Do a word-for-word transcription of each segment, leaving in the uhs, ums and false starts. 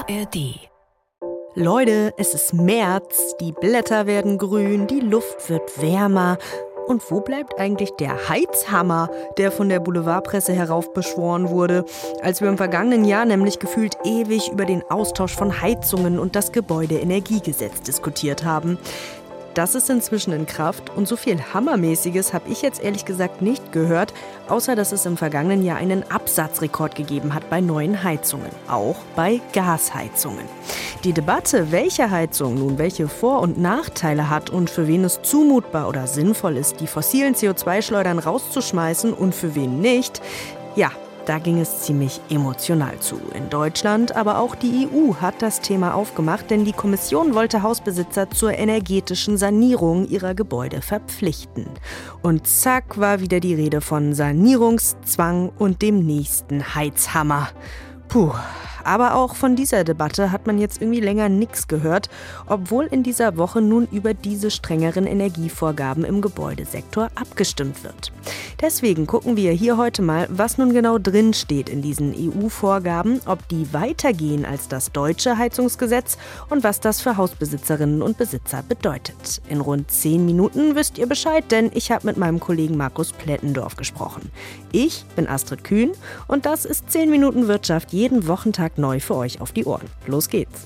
A R D. Leute, es ist März, die Blätter werden grün, die Luft wird wärmer. Und wo bleibt eigentlich der Heizhammer, der von der Boulevardpresse heraufbeschworen wurde, als wir im vergangenen Jahr nämlich gefühlt ewig über den Austausch von Heizungen und das Gebäudeenergiegesetz diskutiert haben? Das ist inzwischen in Kraft und so viel Hammermäßiges habe ich jetzt ehrlich gesagt nicht gehört, außer dass es im vergangenen Jahr einen Absatzrekord gegeben hat bei neuen Heizungen, auch bei Gasheizungen. Die Debatte, welche Heizung nun welche Vor- und Nachteile hat und für wen es zumutbar oder sinnvoll ist, die fossilen C O zwei Schleudern rauszuschmeißen und für wen nicht, ja, da ging es ziemlich emotional zu. In Deutschland, aber auch die E U hat das Thema aufgemacht, denn die Kommission wollte Hausbesitzer zur energetischen Sanierung ihrer Gebäude verpflichten. Und zack war wieder die Rede von Sanierungszwang und dem nächsten Heizhammer. Puh. Aber auch von dieser Debatte hat man jetzt irgendwie länger nichts gehört, obwohl in dieser Woche nun über diese strengeren Energievorgaben im Gebäudesektor abgestimmt wird. Deswegen gucken wir hier heute mal, was nun genau drin steht in diesen E U-Vorgaben, ob die weitergehen als das deutsche Heizungsgesetz und was das für Hausbesitzerinnen und Besitzer bedeutet. In rund zehn Minuten wisst ihr Bescheid, denn ich habe mit meinem Kollegen Markus Plettendorf gesprochen. Ich bin Astrid Kühn und das ist zehn Minuten Wirtschaft jeden Wochentag neu für euch auf die Ohren. Los geht's.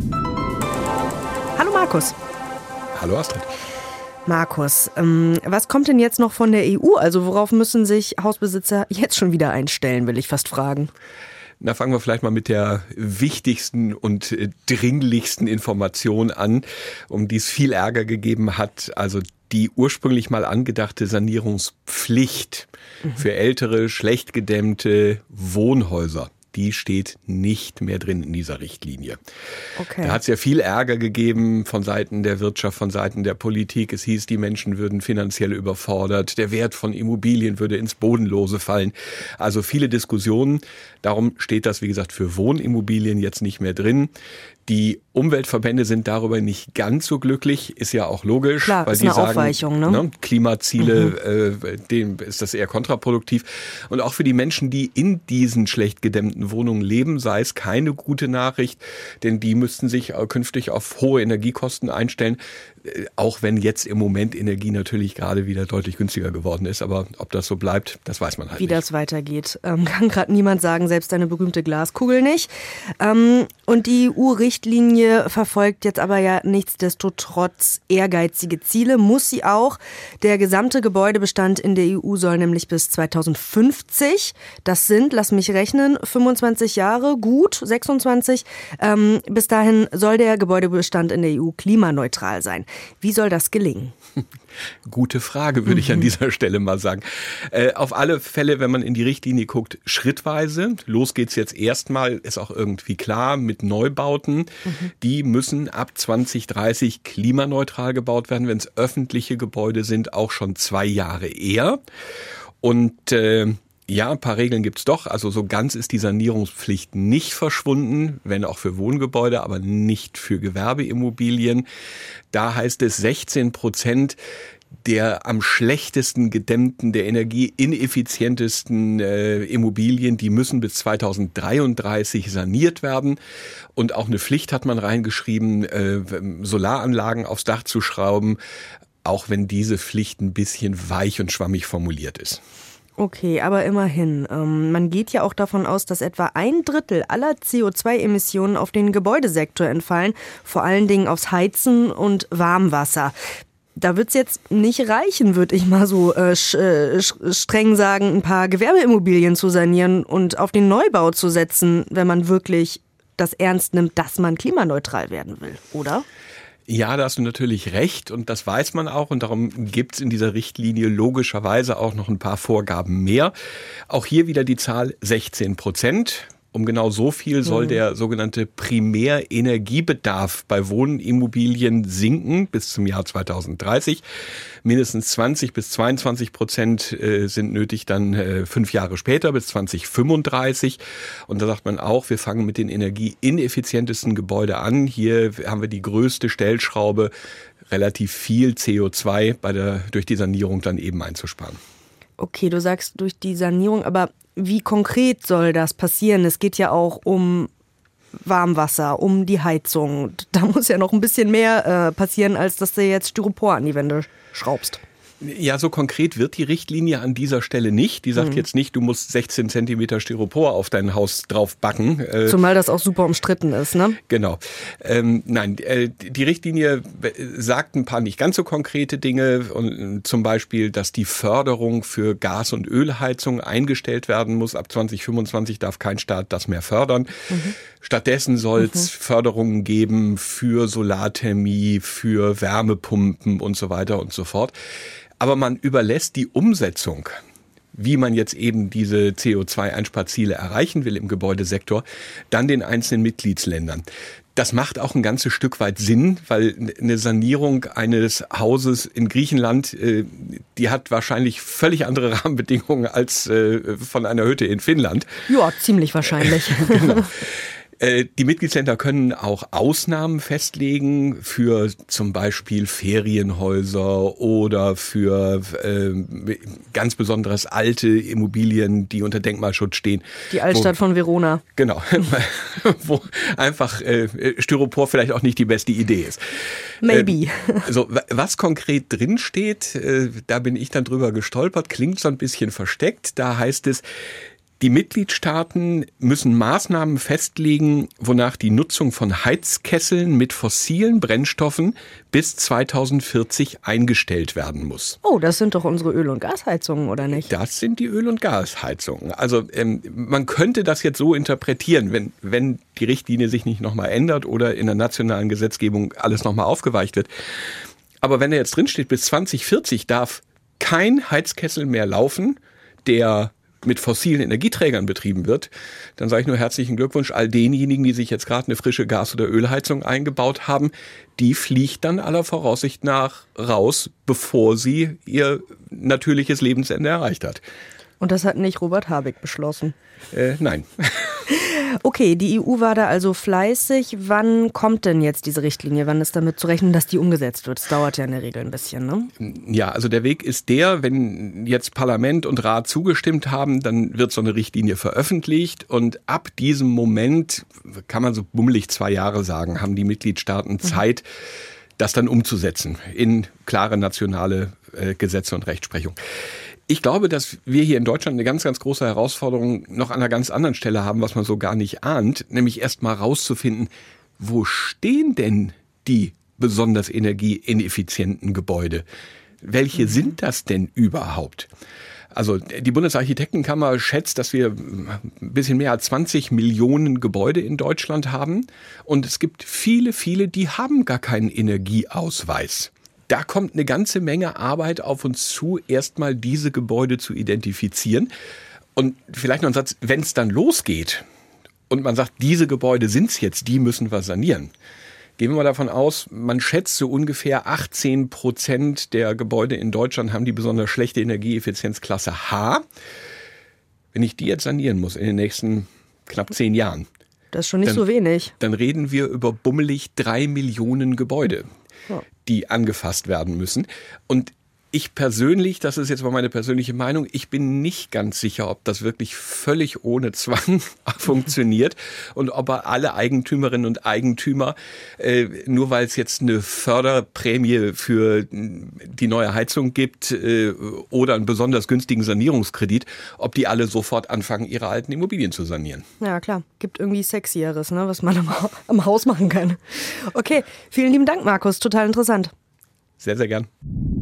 Hallo Markus. Hallo Astrid. Markus, ähm, was kommt denn jetzt noch von der E U? Also worauf müssen sich Hausbesitzer jetzt schon wieder einstellen, will ich fast fragen. Na, fangen wir vielleicht mal mit der wichtigsten und äh, dringlichsten Information an, um die es viel Ärger gegeben hat. Also die ursprünglich mal angedachte Sanierungspflicht mhm. für ältere, schlecht gedämmte Wohnhäuser. Die steht nicht mehr drin in dieser Richtlinie. Okay. Da hat es ja viel Ärger gegeben von Seiten der Wirtschaft, von Seiten der Politik. Es hieß, die Menschen würden finanziell überfordert, der Wert von Immobilien würde ins Bodenlose fallen. Also viele Diskussionen. Darum steht das, wie gesagt, für Wohnimmobilien jetzt nicht mehr drin. Die Umweltverbände sind darüber nicht ganz so glücklich, ist ja auch logisch. Klar, weil ist die eine sagen, Aufweichung, ne? ne, Klimaziele, mhm. äh, dem ist das eher kontraproduktiv. Und auch für die Menschen, die in diesen schlecht gedämmten Wohnungen leben, sei es keine gute Nachricht, denn die müssten sich künftig auf hohe Energiekosten einstellen. Auch wenn jetzt im Moment Energie natürlich gerade wieder deutlich günstiger geworden ist. Aber ob das so bleibt, das weiß man halt Wie nicht. Wie das weitergeht, ähm, kann gerade niemand sagen, selbst eine berühmte Glaskugel nicht. Ähm, und die E U-Richtlinie verfolgt jetzt aber ja nichtsdestotrotz ehrgeizige Ziele, muss sie auch. Der gesamte Gebäudebestand in der E U soll nämlich bis zweitausendfünfzig, das sind, lass mich rechnen, fünfundzwanzig Jahre, gut, sechsundzwanzig, ähm, bis dahin soll der Gebäudebestand in der E U klimaneutral sein. Wie soll das gelingen? Gute Frage, würde ich an dieser Stelle mal sagen. Äh, auf alle Fälle, wenn man in die Richtlinie guckt, schrittweise. Los geht's jetzt erstmal, ist auch irgendwie klar, mit Neubauten. Mhm. Die müssen ab zwanzig dreißig klimaneutral gebaut werden, wenn es öffentliche Gebäude sind, auch schon zwei Jahre eher. Und äh, ja, ein paar Regeln gibt's doch. Also so ganz ist die Sanierungspflicht nicht verschwunden, wenn auch für Wohngebäude, aber nicht für Gewerbeimmobilien. Da heißt es sechzehn Prozent der am schlechtesten gedämmten, der energieineffizientesten äh, Immobilien, die müssen bis zweitausenddreiunddreißig saniert werden. Und auch eine Pflicht hat man reingeschrieben, äh, Solaranlagen aufs Dach zu schrauben, auch wenn diese Pflicht ein bisschen weich und schwammig formuliert ist. Okay, aber immerhin. Ähm, man geht ja auch davon aus, dass etwa ein Drittel aller C O zwei Emissionen auf den Gebäudesektor entfallen, vor allen Dingen aufs Heizen und Warmwasser. Da wird's jetzt nicht reichen, würde ich mal so äh, sch, äh, streng sagen, ein paar Gewerbeimmobilien zu sanieren und auf den Neubau zu setzen, wenn man wirklich das ernst nimmt, dass man klimaneutral werden will, oder? Ja, da hast du natürlich recht und das weiß man auch und darum gibt's in dieser Richtlinie logischerweise auch noch ein paar Vorgaben mehr. Auch hier wieder die Zahl sechzehn Prozent. Um genau so viel soll der sogenannte Primärenergiebedarf bei Wohnimmobilien sinken bis zum Jahr zweitausenddreißig. Mindestens zwanzig bis zweiundzwanzig Prozent sind nötig dann äh, fünf Jahre später bis zweitausendfünfunddreißig. Und da sagt man auch, wir fangen mit den energieineffizientesten Gebäuden an. Hier haben wir die größte Stellschraube, relativ viel C O zwei bei der, durch die Sanierung dann eben einzusparen. Okay, du sagst durch die Sanierung, aber wie konkret soll das passieren? Es geht ja auch um Warmwasser, um die Heizung. Da muss ja noch ein bisschen mehr äh, passieren, als dass du jetzt Styropor an die Wände schraubst. Ja, so konkret wird die Richtlinie an dieser Stelle nicht. Die sagt mhm. jetzt nicht, du musst sechzehn Zentimeter Styropor auf dein Haus drauf backen. Zumal das auch super umstritten ist, ne? Genau. Ähm, nein, äh, die Richtlinie sagt ein paar nicht ganz so konkrete Dinge. Und zum Beispiel, dass die Förderung für Gas- und Ölheizung eingestellt werden muss. Ab zwanzig fünfundzwanzig darf kein Staat das mehr fördern. Mhm. Stattdessen soll es mhm. Förderungen geben für Solarthermie, für Wärmepumpen und so weiter und so fort. Aber man überlässt die Umsetzung, wie man jetzt eben diese C O zwei Einsparziele erreichen will im Gebäudesektor, dann den einzelnen Mitgliedsländern. Das macht auch ein ganzes Stück weit Sinn, weil eine Sanierung eines Hauses in Griechenland, die hat wahrscheinlich völlig andere Rahmenbedingungen als von einer Hütte in Finnland. Ja, ziemlich wahrscheinlich. Genau. Die Mitgliedsländer können auch Ausnahmen festlegen für zum Beispiel Ferienhäuser oder für äh, ganz besonderes alte Immobilien, die unter Denkmalschutz stehen. Die Altstadt wo, von Verona. Genau, wo einfach äh, Styropor vielleicht auch nicht die beste Idee ist. Maybe. Äh, so, was konkret drinsteht, äh, da bin ich dann drüber gestolpert, klingt so ein bisschen versteckt. Da heißt es, die Mitgliedstaaten müssen Maßnahmen festlegen, wonach die Nutzung von Heizkesseln mit fossilen Brennstoffen bis zweitausendvierzig eingestellt werden muss. Oh, das sind doch unsere Öl- und Gasheizungen, oder nicht? Das sind die Öl- und Gasheizungen. Also ähm, man könnte das jetzt so interpretieren, wenn, wenn die Richtlinie sich nicht nochmal ändert oder in der nationalen Gesetzgebung alles nochmal aufgeweicht wird. Aber wenn da jetzt drinsteht, bis zweitausendvierzig darf kein Heizkessel mehr laufen, der mit fossilen Energieträgern betrieben wird, dann sage ich nur herzlichen Glückwunsch all denjenigen, die sich jetzt gerade eine frische Gas- oder Ölheizung eingebaut haben. Die fliegt dann aller Voraussicht nach raus, bevor sie ihr natürliches Lebensende erreicht hat. Und das hat nicht Robert Habeck beschlossen? Äh, nein. Okay, die E U war da also fleißig. Wann kommt denn jetzt diese Richtlinie? Wann ist damit zu rechnen, dass die umgesetzt wird? Das dauert ja in der Regel ein bisschen, ne? Ja, also der Weg ist der, wenn jetzt Parlament und Rat zugestimmt haben, dann wird so eine Richtlinie veröffentlicht und ab diesem Moment, kann man so bummelig zwei Jahre sagen, haben die Mitgliedstaaten Zeit, mhm. das dann umzusetzen in klare nationale äh, Gesetze und Rechtsprechung. Ich glaube, dass wir hier in Deutschland eine ganz, ganz große Herausforderung noch an einer ganz anderen Stelle haben, was man so gar nicht ahnt, nämlich erst mal rauszufinden, wo stehen denn die besonders energieineffizienten Gebäude? Welche sind das denn überhaupt? Also die Bundesarchitektenkammer schätzt, dass wir ein bisschen mehr als zwanzig Millionen Gebäude in Deutschland haben und es gibt viele, viele, die haben gar keinen Energieausweis. Da kommt eine ganze Menge Arbeit auf uns zu, erstmal diese Gebäude zu identifizieren. Und vielleicht noch ein Satz, wenn es dann losgeht und man sagt, diese Gebäude sind es jetzt, die müssen wir sanieren. Gehen wir mal davon aus, man schätzt so ungefähr achtzehn Prozent der Gebäude in Deutschland haben die besonders schlechte Energieeffizienzklasse H. Wenn ich die jetzt sanieren muss in den nächsten knapp zehn Jahren. Das ist schon nicht dann, so wenig. Dann reden wir über bummelig drei Millionen Gebäude. Ja. Die angefasst werden müssen. Und ich persönlich, das ist jetzt mal meine persönliche Meinung, ich bin nicht ganz sicher, ob das wirklich völlig ohne Zwang funktioniert und ob alle Eigentümerinnen und Eigentümer, äh, nur weil es jetzt eine Förderprämie für die neue Heizung gibt äh, oder einen besonders günstigen Sanierungskredit, ob die alle sofort anfangen, ihre alten Immobilien zu sanieren. Ja, klar. Gibt irgendwie Sexieres, ne, was man am, am Haus machen kann. Okay, vielen lieben Dank, Markus. Total interessant. Sehr, sehr gern.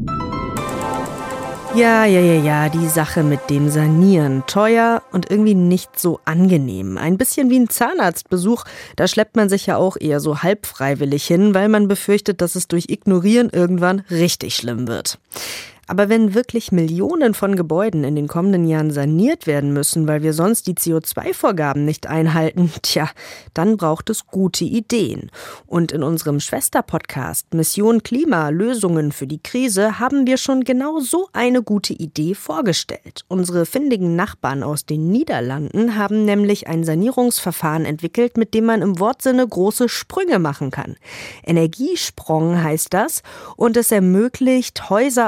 Ja, ja, ja, ja, die Sache mit dem Sanieren. Teuer und irgendwie nicht so angenehm. Ein bisschen wie ein Zahnarztbesuch. Da schleppt man sich ja auch eher so halb freiwillig hin, weil man befürchtet, dass es durch Ignorieren irgendwann richtig schlimm wird. Aber wenn wirklich Millionen von Gebäuden in den kommenden Jahren saniert werden müssen, weil wir sonst die C O zwei Vorgaben nicht einhalten, tja, dann braucht es gute Ideen. Und in unserem Schwester-Podcast Mission Klima – Lösungen für die Krise haben wir schon genau so eine gute Idee vorgestellt. Unsere findigen Nachbarn aus den Niederlanden haben nämlich ein Sanierungsverfahren entwickelt, mit dem man im Wortsinne große Sprünge machen kann. Energiesprong heißt das und es ermöglicht, Häuser aus der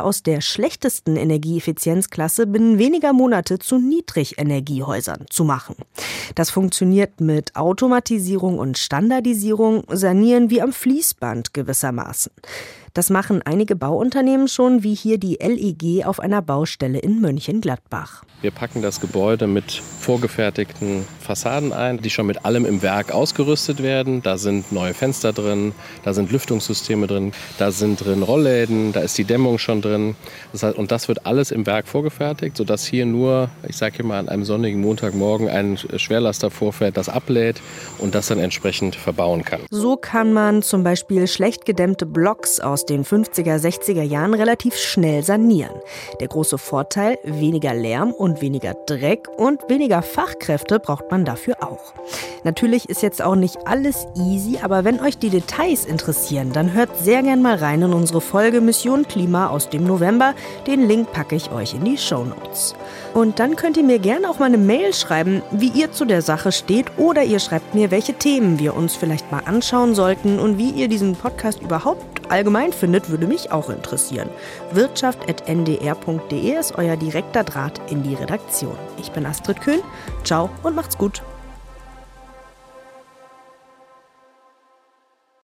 schlechtesten Energieeffizienzklasse binnen weniger Monate zu Niedrigenergiehäusern zu machen. Das funktioniert mit Automatisierung und Standardisierung, Sanieren wie am Fließband gewissermaßen. Das machen einige Bauunternehmen schon, wie hier die L E G auf einer Baustelle in Mönchengladbach. Wir packen das Gebäude mit vorgefertigten Fassaden ein, die schon mit allem im Werk ausgerüstet werden. Da sind neue Fenster drin, da sind Lüftungssysteme drin, da sind drin Rollläden, da ist die Dämmung schon drin. Das heißt, und das wird alles im Werk vorgefertigt, sodass hier nur, ich sage hier mal, an einem sonnigen Montagmorgen ein Schwerlaster vorfährt, das ablädt und das dann entsprechend verbauen kann. So kann man zum Beispiel schlecht gedämmte Blocks aus den fünfziger, sechziger Jahren relativ schnell sanieren. Der große Vorteil, weniger Lärm und weniger Dreck und weniger Fachkräfte braucht man dafür auch. Natürlich ist jetzt auch nicht alles easy, aber wenn euch die Details interessieren, dann hört sehr gern mal rein in unsere Folge Mission Klima aus dem November. Den Link packe ich euch in die Shownotes. Und dann könnt ihr mir gerne auch mal eine Mail schreiben, wie ihr zu der Sache steht, oder ihr schreibt mir, welche Themen wir uns vielleicht mal anschauen sollten und wie ihr diesen Podcast überhaupt allgemein findet, würde mich auch interessieren. wirtschaft punkt n d r punkt d e ist euer direkter Draht in die Redaktion. Ich bin Astrid Kühn. Ciao und macht's gut.